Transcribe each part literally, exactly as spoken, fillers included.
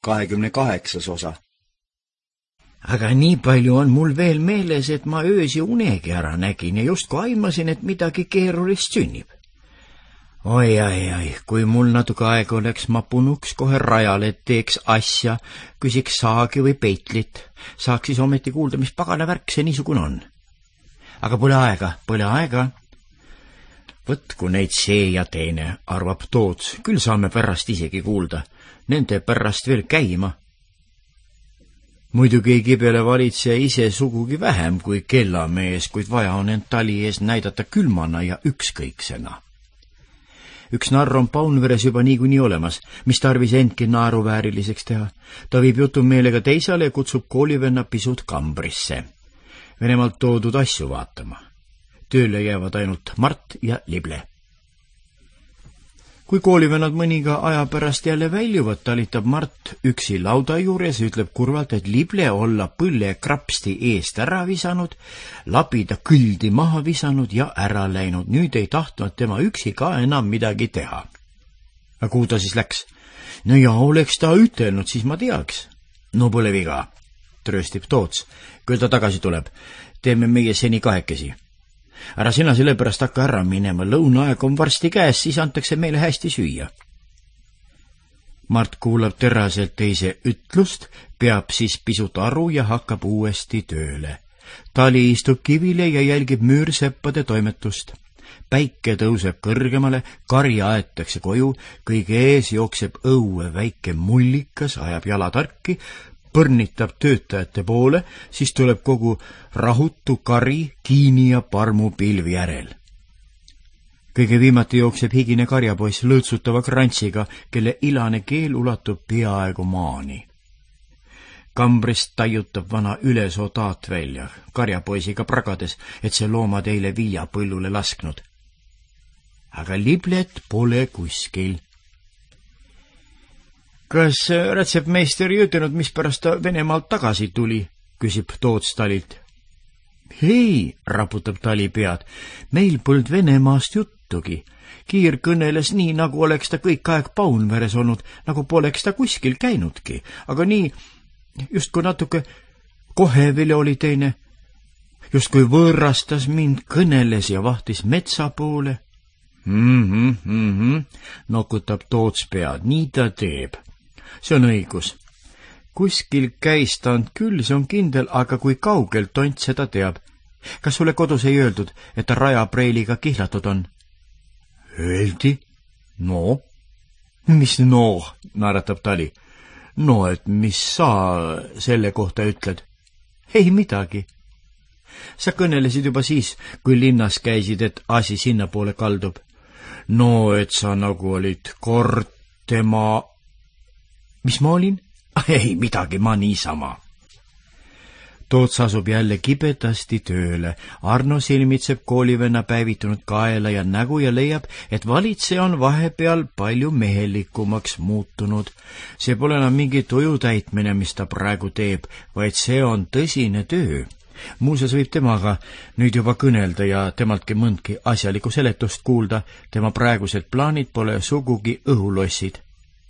kahekümne kaheksas osa. Aga nii palju on mul veel meeles, et ma öösi unegi ära nägin ja justkui aimasin, et midagi keerulist sünnib. Oi, ai, ai, kui mul natuke aega oleks, ma punuks kohe rajale, et teeks asja, küsiks saagi või peitlit. Saaks siis ometi kuulda, mis pagana värk see niisugune on. Aga pole aega, pole aega. Võtku neid see ja teine, arvab Toots, küll saame pärast isegi kuulda. Nende pärast veel käima. Muidugi ei kibele valitseja ise sugugi vähem kui kellamees, kuid vaja on end tali ees näidata külmana ja ükskõiksena. Üks narr on Paunveres juba niikuinii olemas, mis tarvis endki naeruvääriliseks teha. Ta viib jutu meelega teisale ja kutsub koolivenna pisut Kambrisse. Venemaalt toodud asju vaatama. Tööle jäävad ainult Mart ja Lible. Kui koolivennad mõniga aja pärast jälle väljuvad, talitab Mart üksi lauda juures ja ütleb kurvalt, et Lible olla põlle krapsti eest ära visanud, labida küldi maha visanud ja ära läinud. Nüüd ei tahtnud tema üksi ka enam midagi teha. Aga kuhu ta siis läks? No ja oleks ta ütelnud, siis ma teaks. No pole viga, trööstib Toots. Küll ta tagasi tuleb. Teeme meie seni kahekesi. Ära sina sellepärast hakka ära minema, lõunaaeg on varsti käes, siis antakse meile hästi süüa. Mart kuulab teraselt teise ütlust, peab siis pisut aru ja hakkab uuesti tööle. Tali istub kivile ja jälgib müürseppade toimetust. Päike tõuseb kõrgemale, karja aetakse koju, kõige ees jookseb õue väike mullikas, ajab jala tarki, põrnitab töötajate poole, siis tuleb kogu rahutu kari, kiini ja parmu pilv järel. Kõige viimati jookseb higine karjapoiss lõõtsutava krantsiga, kelle ilane keel ulatub peaaegu maani. Kambrist tajutab vana ülesoo taat välja, karjapoisiga pragades, et see loomad eile viia põllule lasknud. Aga Liblet pole kuskil. Kas rätsepmeister ei ütelnud, mis pärast ta Venemaalt tagasi tuli, küsib Toots talilt. Hei, raputab tali pead, meil polnud Venemaast juttugi. Kiir kõneles nii, nagu oleks ta kõik aeg Paunveres olnud, nagu poleks ta kuskil käinudki, aga nii, justkui natuke kohevile oli teine, justkui võõrastas mind, kõneles ja vahtis metsa poole. Mhm, mhm, nokutab Toots pead, nii ta teeb. See on õigus. Kuskil käis tant küll, see on kindel, aga kui kaugelt tont seda teab. Kas sulle kodus ei öeldud, et ta rajapreiliga kihlatud on? Öeldi? No? Mis no, naeratab tali. No, et mis sa selle kohta ütled? Ei midagi. Sa kõnelesid juba siis, kui linnas käisid, et asi sinna poole kaldub. No, et sa nagu olid kord tema... Mis ma olin? Ei midagi, ma niisama. Toots asub jälle kibedasti tööle. Arno silmitseb koolivenna päevitunud kaela ja nägu ja leiab, et valitseja on vahepeal palju mehelikumaks muutunud. See pole enam mingi tuju täitmine, mis ta praegu teeb, vaid see on tõsine töö. Muuseas võib temaga nüüd juba kõnelda ja temaltki mõndki asjalikku seletust kuulda. Tema praegused plaanid pole sugugi õhulossid.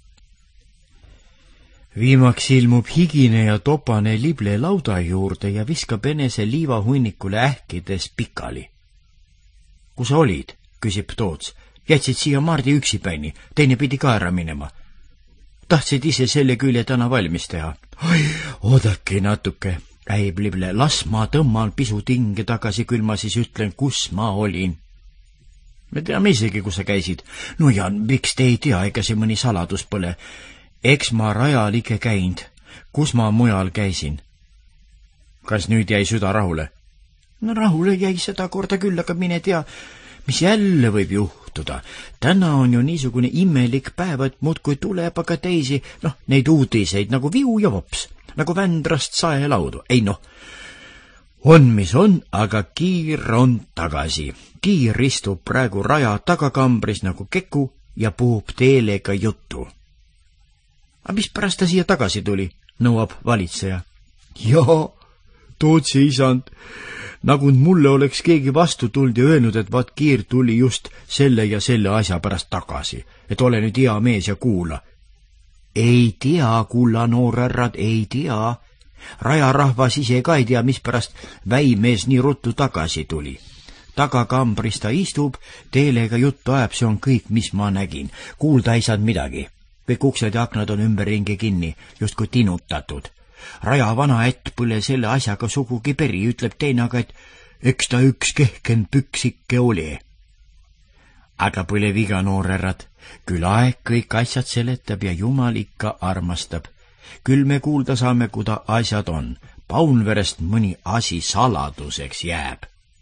Viimaks ilmub higine ja topane Lible lauda juurde ja viskab enese liivahunnikule ähkides pikali. Kus sa olid? Küsib Toots. Jätsid siia Mardi üksipäini, teine pidi ka ära minema. Tahtsid ise selle külje täna valmis teha. Oi, oodake natuke, äib Lible. Las ma tõmman pisut hinge tagasi, küll ma siis ütlen, kus ma olin. Me teame isegi, kus sa käisid. No ja miks te ei tea, ega see mõni saladus pole. Eks ma rajal ike käinud. Kus ma mujal käisin? Kas nüüd jäi süda rahule? No rahule jäi seda korda küll, aga mine tea, mis jälle võib juhtuda. Täna on ju niisugune imelik päev, et muudkui tuleb aga teisi, noh, neid uudiseid nagu viu ja vops, nagu vändrast saelaudu. Ei noh, on mis on, aga Kiir on tagasi. Kiir istub praegu raja tagakambris nagu keku ja puhub teelega juttu. Aga mis pärast ta siia tagasi tuli, nõuab valitseja. Jaa, Tootsi isand, nagu mulle oleks keegi vastu tulnud ja öelnud, et vaat Kiir tuli just selle ja selle asja pärast tagasi, et ole nüüd hea mees ja kuula. ei tea, kulla noorärrad, ei tea. Rajarahvas ise ka ei tea, mispärast väimees nii ruttu tagasi tuli. Tagakambris ta istub, teelega juttu ajab, see on kõik, mis ma nägin. Kuulda ei saanud midagi. Kõik uksed ja aknad on ümberringi kinni, justkui tinutatud. Raja vana ätt põle selle asjaga sugugi peri, ütleb teine aga, et eks ta üks kehken püksikke oli. Aga põle viga, noorärrad. Küll aeg kõik asjad seletab ja Jumal ikka armastab. Küll me kuulda saame, kuda asjad on. Paunverest mõni asi saladuseks jääb.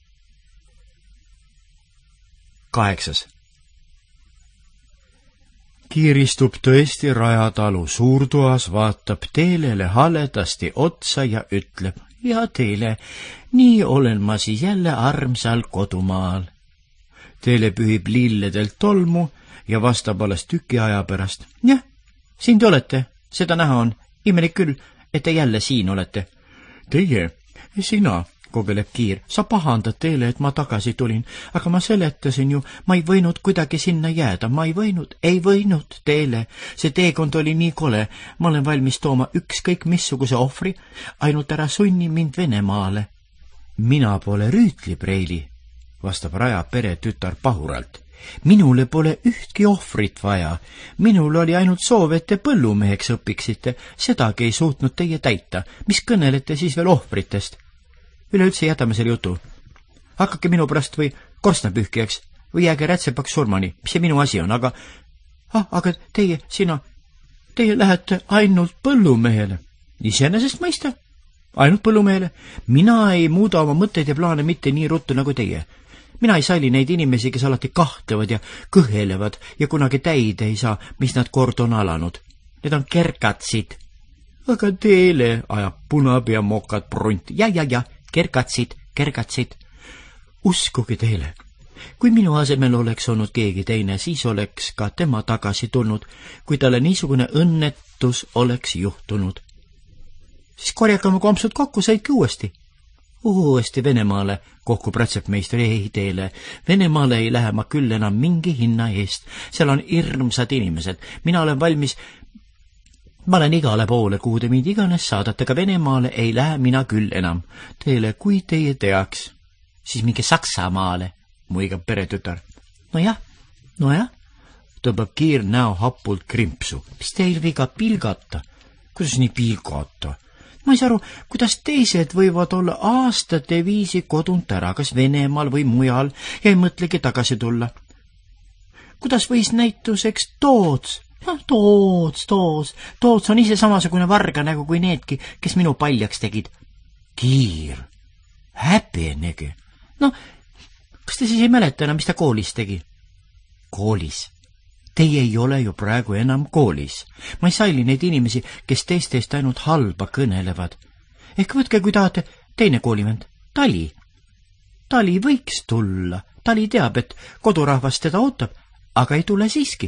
Kaheksas. Kiiristub tõesti Rajatalu suurtoas, vaatab Teelele haledasti otsa ja ütleb, ja Teele, nii olen ma siis jälle armsal kodumaal. Teele pühib lilledelt tolmu ja vastab alles tüki aja pärast. Jah, siin te olete, seda näha on. Imelik küll, et te jälle siin olete. Teie, sina, kogeleb Kiir, sa pahandad Teele, et ma tagasi tulin, aga ma seletasin ju, ma ei võinud kuidagi sinna jääda, ma ei võinud, ei võinud, Teele. See teekond oli nii kole, ma olen valmis tooma ükskõik missuguse ohvri, ainult ära sunni mind Venemaale. Mina pole rüütlipreili, vastab Raja pere tütar pahuralt. Minule pole ühtki ohvrit vaja. Minul oli ainult soov, et te põllumeheks õpiksite. Sedagi ei suutnud teie täita. Mis kõnelete siis veel ohvritest? Üleüldse jätame selle jutu. Hakake minu pärast või korstnapühkijaks või jääge rätsepaks surmani. Mis see minu asi on, aga... Ah, aga teie, sina, teie lähete ainult põllumehele. Iseenesest mõista. Ainult põllumehele. Mina ei muuda oma mõtteid ja plaane mitte nii ruttu nagu teie. Mina ei salli neid inimesi, kes alati kahtlevad ja kõhelevad ja kunagi täide ei saa, mis nad kord on alanud. Need on kerkatsid. Aga Teele ajab punapea mokad prunt. Ja, ja, ja, kerkatsid, kerkatsid. Uskuge Teele, kui minu asemel oleks olnud keegi teine, siis oleks ka tema tagasi tulnud, kui talle niisugune õnnetus oleks juhtunud. Siis korjakame kompsud kokku, saidki uuesti. Uuesti Venemaale, kohkub rätsepmeister, ei Teele. Venemaale ei lähe ma küll enam mingi hinna eest. Seal on hirmsad inimesed. Mina olen valmis, ma olen igale poole, kuhu te mind iganes saadate, aga Venemaale ei lähe mina küll enam. Teele, kui teie teaks, siis mingi Saksamaale, muigab peretütar. Nojah, nojah, tõmbab Kiir näo hapult krimpsu. Mis teil viga pilgata? Kuidas nii pilgata? Ma ei saa aru, kuidas teised võivad olla aastate viisi kodunt ära, kas Venemaal või mujal, ja ei mõtlegi tagasi tulla. Kuidas võis näituseks Toots? No, Toots, Toots. Toots on ise samasugune varga nägu kui needki, kes minu paljaks tegid. Kiir, häbenege. No, kas te siis ei mäleta enam, mis ta koolis tegi? Koolis? Teie ei ole ju praegu enam koolis. Ma ei salli neid inimesi, kes teistest ainult halba kõnelevad. Ehk võtke, kui tahate, teine koolivend. Tali. Tali võiks tulla. Tali teab, et kodurahvas teda ootab, aga ei tule siiski.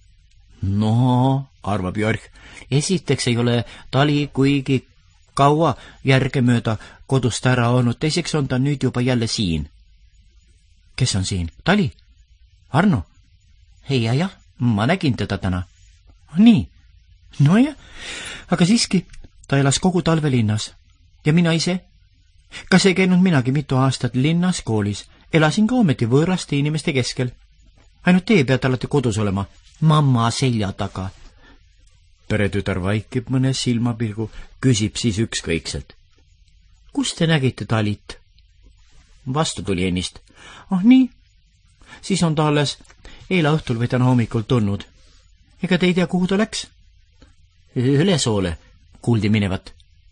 No, arvab Jorg, esiteks ei ole Tali kuigi kaua järgemööda kodust ära olnud, teiseks on ta nüüd juba jälle siin. Kes on siin? Tali? Arno? Hei, ja, jah. Ma nägin teda täna. Nii. No jah, aga siiski ta elas kogu talve linnas. Ja mina ise? Kas ei käinud minagi mitu aastat linnas koolis? Elasin ka ometi võõraste inimeste keskel. Ainult teie peate alati kodus olema. Mamma selja taga. Peretütar vaikib mõne silmapilgu, küsib siis ükskõikselt. Kus te nägite Talit? Vastu tuli ennist. Oh nii, siis on ta alles eila õhtul või täna hommikul tulnud. Ega te ei tea, kuhu ta läks? Ülesoole kuuldi minevat.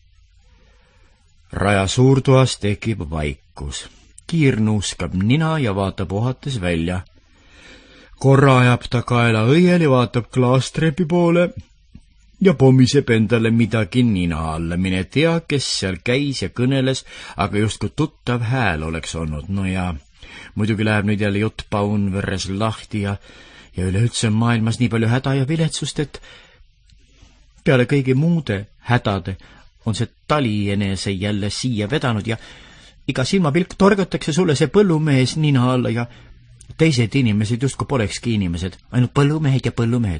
Raja suurtoas tekib vaikus. Kiir nuuskab nina ja vaatab ohates välja. Korra ajab ta kaela õiel ja vaatab klaastrepi poole ja pommiseb endale midagi nina alla. Mine tea, kes seal käis ja kõneles, aga justkui tuttav hääl oleks olnud. No ja muidugi läheb nüüd jälle jutt Paunverres lahti ja, ja üleüldse on maailmas nii palju häda ja viletsust, et peale kõigi muude hädade on see Tali enese jälle siia vedanud ja iga silmapilk torgatakse sulle see põllumees nina alla ja teised inimesed justkui polekski inimesed, ainult põllumehed ja põllumehed.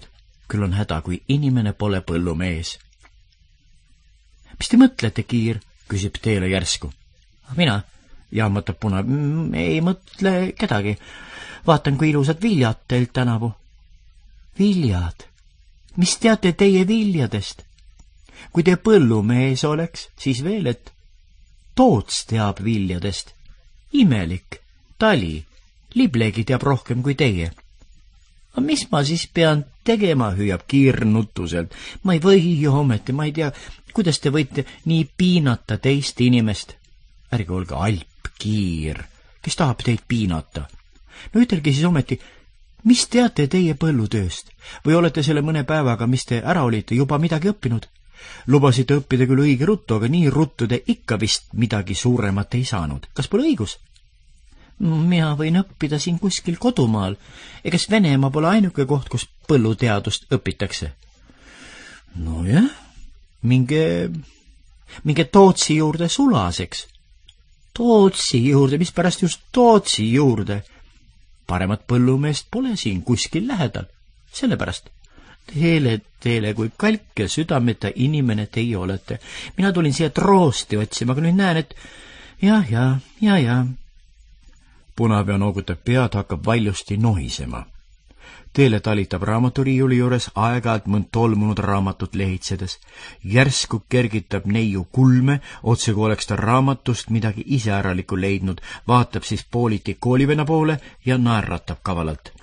küll on häda, kui inimene pole põllumees. Mis te mõtlete, Kiir? Küsib Teele järsku. Mina, jahmatab Puna, ei mõtle kedagi. Vaatan, kui ilusad viljad teilt tänavu. Viljad? Mis teate teie viljadest? Kui te põllumees oleks, siis veel, et Toots teab viljadest. Imelik, Tali, Liblegi teab rohkem kui teie. Aga mis ma siis pean tegema, hüüab Kiir nutuselt. Ma ei või ju ometi, ma ei tea, kuidas te võite nii piinata teist inimest. Ärge olge alp, Kiir, kes tahab teid piinata. No ütelge siis ometi, mis teate teie põllutööst? Või olete selle mõne päevaga, mis te ära olite, juba midagi õppinud? Lubasite õppida küll õige ruttu, aga nii ruttu te ikka vist midagi suuremat ei saanud. Kas pole õigus? Mina võin õppida siin kuskil kodumaal. Egas Venemaa pole ainuke koht, kus põlluteadust õpitakse. No jah, minge, minge Tootsi juurde sulaseks. Tootsi juurde, mis pärast just Tootsi juurde? Paremat põllumeest pole siin kuskil lähedal. Sellepärast. Teele, teele, kui kalk ja südameta inimene teie olete. Mina tulin siia troosti otsima, aga nüüd näen, et jah, jah, jah, jah. Punapea noogutab pead, hakkab valjusti nohisema. Teele talitab raamaturiiuli juures aeg-ajalt mõnd tolmunud raamatut lehitsedes. Järsku kergitab neiu kulme, otse kui oleks ta raamatust midagi iseäralikku leidnud, vaatab siis pooliti koolivenna poole ja naeratab kavalalt.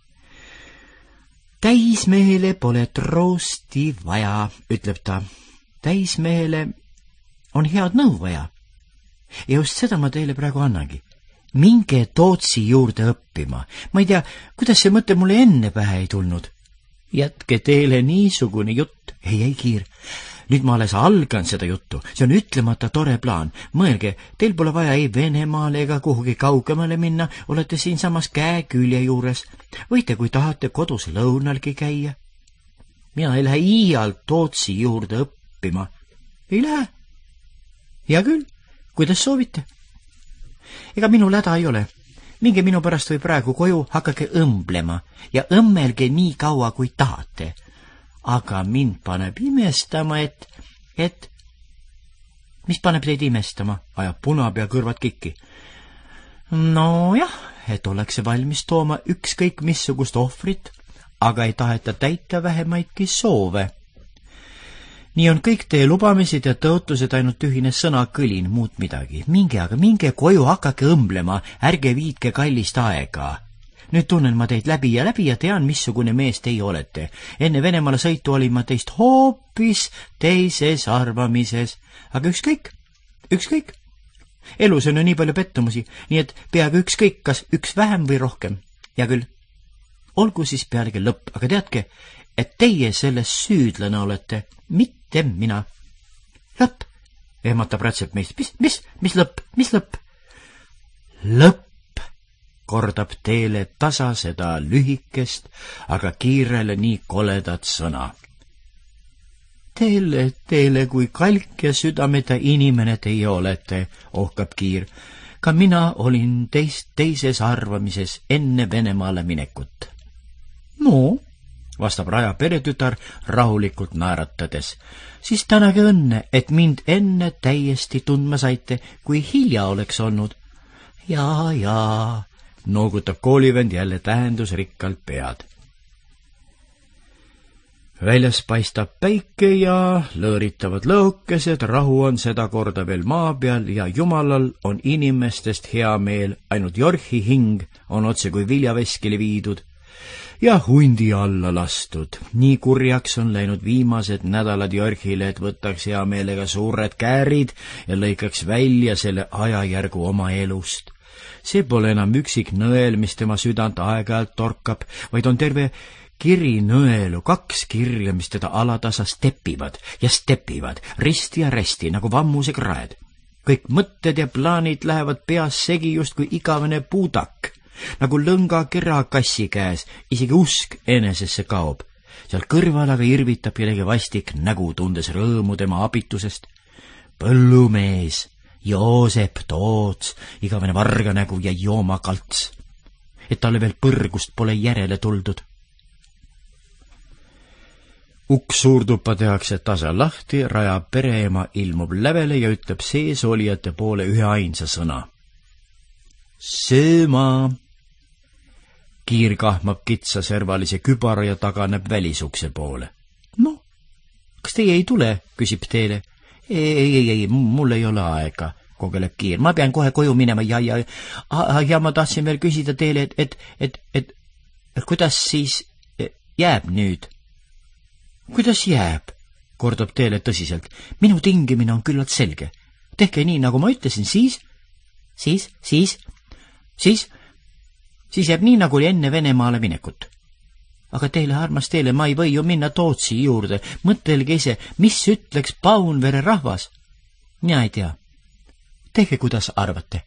Täismehele pole troosti vaja, ütleb ta. Täismehele on head nõu vaja. Ja just seda ma teile praegu annagi. Minge Tootsi juurde õppima. Ma ei tea, kuidas see mõte mulle enne pähe ei tulnud. Jätke teile niisugune jutt. Ei, ei, Kiir. Nüüd ma alles algan seda juttu. See on ütlemata tore plaan. Mõelge, teil pole vaja ei Venemaale ega kuhugi kaugemale minna. Olete siin samas käekülje juures. Võite, kui tahate, kodus lõunalgi käia. Mina ei lähe iial Tootsi juurde õppima. Ei lähe? Hea küll. Kuidas soovite? Ega minu läda ei ole. Minge minu pärast või praegu koju, hakake õmblema ja õmmelge nii kaua, kui tahate. Aga mind paneb imestama, et, et... Mis paneb teid imestama? Ajab Punapea kõrvad kikki. No jah, et oleks valmis tooma ükskõik missugust ohvrit, aga ei taheta täita vähemaidki soove. Nii on kõik teie lubamised ja tõotused ainult tühine sõnakõlin, muud midagi. Minge aga, minge koju, hakake õmblema, ärge viitke kallist aega. Nüüd tunnen ma teid läbi ja läbi ja tean, missugune mees teie olete. Enne Venemaale sõitu olin ma teist hoopis teises arvamises. Aga ükskõik, ükskõik. Elus on ju nii palju pettumusi, nii et peaaegu ükskõik, kas üks vähem või rohkem. Ja küll, olgu siis pealegi lõpp, aga teadke, et teie selles süüdlane olete, mitte mina. Lõpp, ehmatab rätsep meist. Mis, mis, mis lõpp, mis lõpp? Lõpp, kordab Teele tasa seda lühikest, aga kiirele nii koledat sõna. Teele, teele, kui kalk ja südameta inimene teie olete, ohkab Kiir. Ka mina olin teist teises arvamises enne Venemaale minekut. No, vastab Raja peretütar rahulikult naeratades. Siis tänage õnne, et mind enne täiesti tundma saite, kui hilja oleks olnud. Jaa, jaa, noogutab koolivend jälle tähendusrikkalt pead. Väljas paistab päike ja lõõritavad lõukesed, rahu on seda korda veel maa peal ja jumalal on inimestest hea meel, ainult Jorhi hing on otse kui viljaveskile viidud ja hundi alla lastud. Nii kurjaks on läinud viimased nädalad Jorhile, et võtaks hea meelega suured käärid ja lõikaks välja selle ajajärgu oma elust. See pole enam üksik nõel, mis tema südant aeg-ajalt torkab, vaid on terve kiri nõelu, kaks kirja, mis teda alatasa stepivad ja stepivad, risti ja resti, nagu vammuse kraed. Kõik mõtted ja plaanid lähevad peas segi just kui igavene puudak, nagu lõnga kera kassi käes, isegi usk enesesse kaob. Seal kõrval aga irvitab kellegi vastik nägu, tundes rõõmu tema abitusest. Põllumees, Joosep Toots, igavene varga nägu ja joomakalts, et talle veel põrgust pole järele tuldud. uks suurtuppa tehakse tasa lahti, Raja pereema ilmub lävele ja ütleb sees olijate poole ühe ainsa sõna. Sööma! Kiir kahmab kitsaservalise kübara ja taganeb välisukse poole. No, kas teie ei tule, küsib teele. Ei, ei, ei, mul ei ole aega, kogeleb Kiir. Ma pean kohe koju minema ja, ja, ja ma tahtsin veel küsida teile, et, et, et, et, et kuidas siis jääb nüüd? Kuidas jääb? Kordab teele tõsiselt. Minu tingimine on küllalt selge. Tehke nii, nagu ma ütlesin, siis, siis, siis, siis, siis jääb nii, nagu oli enne Venemaale minekut. Aga teile, armas teele, ma ei või ju minna Tootsi juurde. Mõtelge ise, mis ütleks Paunvere rahvas? Mina ei tea. Tehke, kuidas arvate.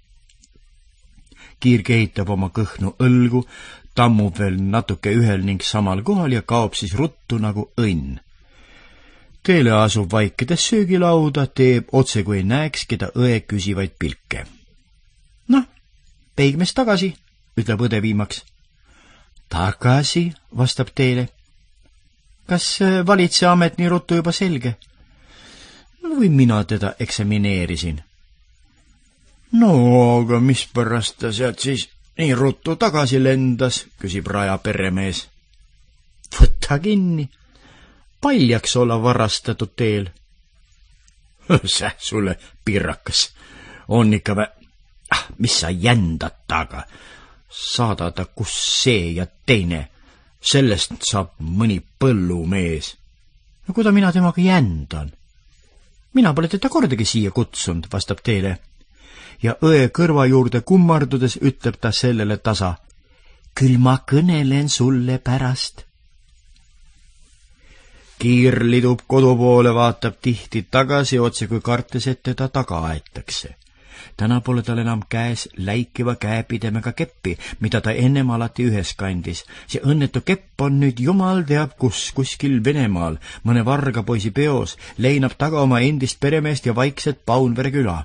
Kiir kehitab oma kõhnu õlgu, tammub veel natuke ühel ning samal kohal ja kaob siis ruttu nagu õnn. Teele asub vaikides söögilauda, teeb otse kui näeks, keda õe küsivaid pilke. Noh, peigmes tagasi, ütleb õde viimaks. Tagasi, vastab teele. Kas valitseamet nii ruttu juba selge? Või mina teda eksamineerisin? No, aga mis pärast ta sealt siis nii ruttu tagasi lendas, küsib Raja peremees. Võtta kinni. Paljaks olla varastatud teel. Säh sulle, pirrakas. On ikka vä... Ah, mis sa jändad taga? Saada ta kus see ja teine. Sellest saab mõni põllumees. Ja kuida mina temaga jändan? Mina pole teda kordagi siia kutsunud, vastab teele. Ja õe kõrva juurde kummardudes ütleb ta sellele tasa. Küll ma kõnelen sulle pärast. Kiir lidub kodu poole, vaatab tihti tagasi, otse kui kartes, et teda taga aetakse. Täna pole tal enam käes läikiva käepidemega keppi, mida ta ennem alati ühes kandis. See õnnetu kepp on nüüd jumal teab kus, kuskil Venemaal, mõne vargapoisi peos, leinab taga oma endist peremeest ja vaikset Paunvere küla.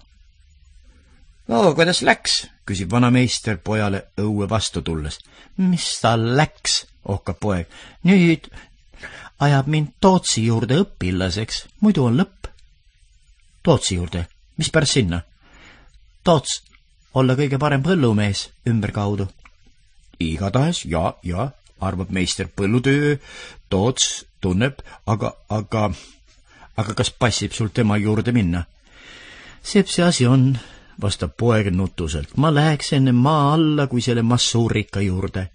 No, kuidas läks? Küsib vanameister pojale õue vastu tulles. Mis ta läks? Ohkab poeg. Nüüd ajab mind Tootsi juurde õpilaseks, muidu on lõpp. Tootsi juurde? Mis pärast sinna? Toots, olla kõige parem põllumees ümberkaudu. Igatahes, ja, ja, arvab meister põllutöö, Toots tunneb, aga, aga, aga kas passib sul tema juurde minna? Sepp see asi on, vastab poeg nutuselt. Ma läheks enne maa alla kui selle massuurika juurde.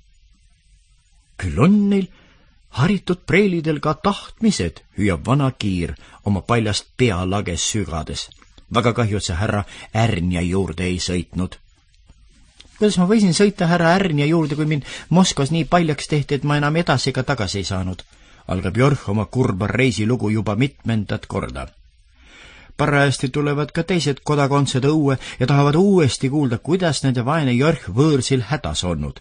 Küll on neil haritud preelidel ka tahtmised, hüüab vana Kiir oma paljast pealages sügades. Väga kahju, et see härra Ärnja juurde ei sõitnud. Kuidas ma võisin sõita härra Ärnja juurde, kui mind Moskvas nii paljaks tehti, et ma enam edasi ega tagasi ei saanud? Algab Jorh oma kurba reisilugu juba mitmendat korda. Parajasti tulevad ka teised kodakondsed õue ja tahavad uuesti kuulda, kuidas nende vaene Jorh võõrsil hädas olnud.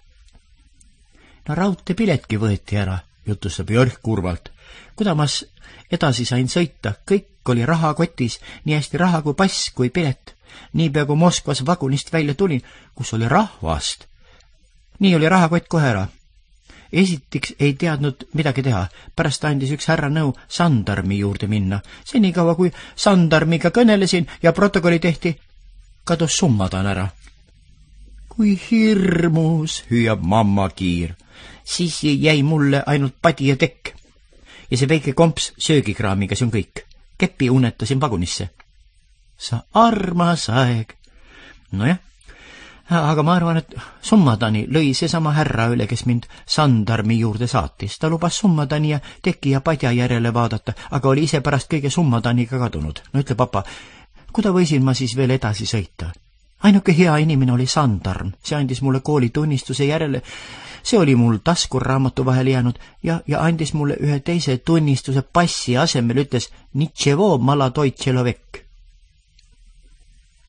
No raudteepiletki võeti ära, jutustab Jorh kurvalt. Kudamas edasi sain sõita, kõik oli rahakotis, nii hästi raha kui pass kui pilet. Niipea kui Moskvas vagunist välja tulin, kus oli rahvast. Nii oli rahakott kohe ära. Esitiks ei teadnud midagi teha, pärast andis üks härra nõu sandarmi juurde minna. Senikaua kui sandarmiga kõnelesin ja protokolli tehti, kadus summadan ära. Kui hirmus, hüüab mamma Kiir. Siis jäi mulle ainult padi ja tekk. Ja see väike komps söögikraamiga, see on kõik. Kepi unetasin vagunisse. Sa armas aeg. Nojah. Aga ma arvan, et summadani lõi seesama härra üle, kes mind sandarmi juurde saatis. Ta lubas summadani ja teki ja padja järele vaadata, aga oli ise pärast kõige summadaniga kadunud. No ütle, papa, kuida võisin ma siis veel edasi sõita? Ainuke hea inimene oli sandarm. See andis mulle kooli tunnistuse järele. See oli mul taskuraamatu vahel jäänud ja, ja andis mulle ühe teise tunnistuse passi asemel, ütles Nitševo mala toitšelovek.